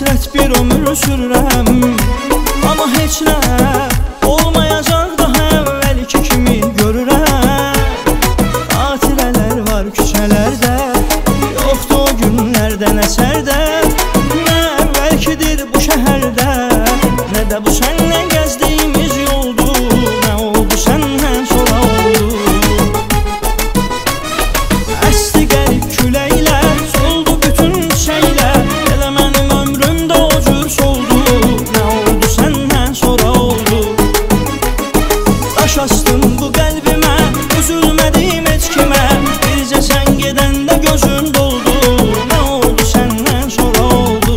Hasret bir ömür sürürəm, amma heç nə olmayacaq daha əvvəlki kimi görürəm. Xatirələr var küçələrdə, yoxdur o günlərdən əsərdə. Nə əvvəlkidir bu şəhərdə, nə də bu sənlə gəzdiyimiz yoldu. Nə oldu səndən sonra oldu. Əsti qərib küləklər, soldu bütün şeylər. Elə mənim ömrümdə o cür soldu. Nə oldu səndən sonra oldu. Daş astın bu qəlbimə, üzülmədim heç kimə. Bircə sən gedəndə gözüm doldu. Nə oldu səndən sonra oldu.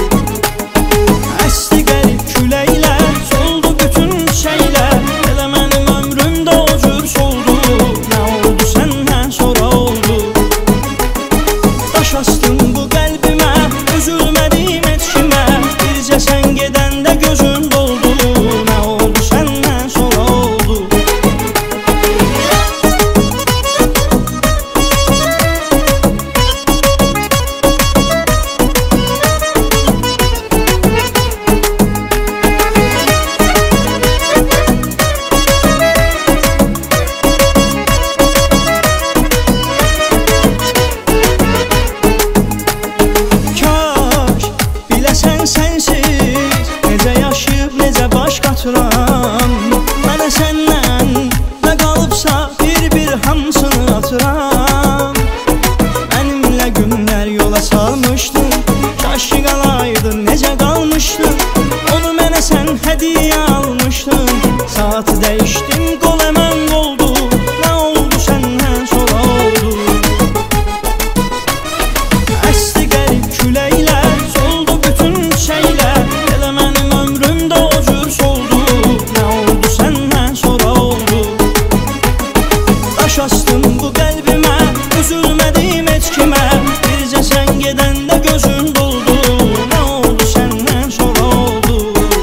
Əsti qərib küləklər, soldu bütün şeylər. Elə mənim ömrümdə o cür soldu. Nə oldu səndən sonra oldu. Daş astın bu qəlbimə, üzülmədim heç kimə. Bircə sən gedəndə gözüm doldu. Nə oldu səndən sonra oldu. Kaş biləsən sənsiz necə yaşayıb, necə baş qatıram. Mənə səndən nə qalıbsa bir hamısını atıram. Mənimlə günlər yola salmışdın, kaş ki qalaydın necə qalmışdın. Onu mənə sən hədiyyə almışdın. Saat dəyişdim, qol əmən oldu. Nə oldu səndən sonra oldu. Əsti qərib küləklər, soldu bütün şeylər. Elə mənim ömrümdə o cür soldu. Nə oldu səndən sonra oldu. Daş astın bu qəlbimə, üzülmədim heç kimə. Bircə sən gedəndə gözüm doldu. Nə oldu səndən sonra oldu.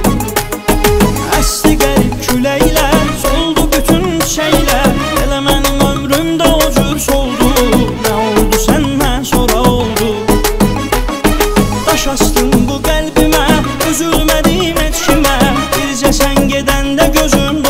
Əsti qərib küləklər, soldu bütün şeylər. Elə mənim ömrümdə o cür soldu. Nə oldu səndən sonra oldu. Daş astın bu qəlbimə, üzülmədim heç kimə. Bircə sən gedəndə gözüm doldu.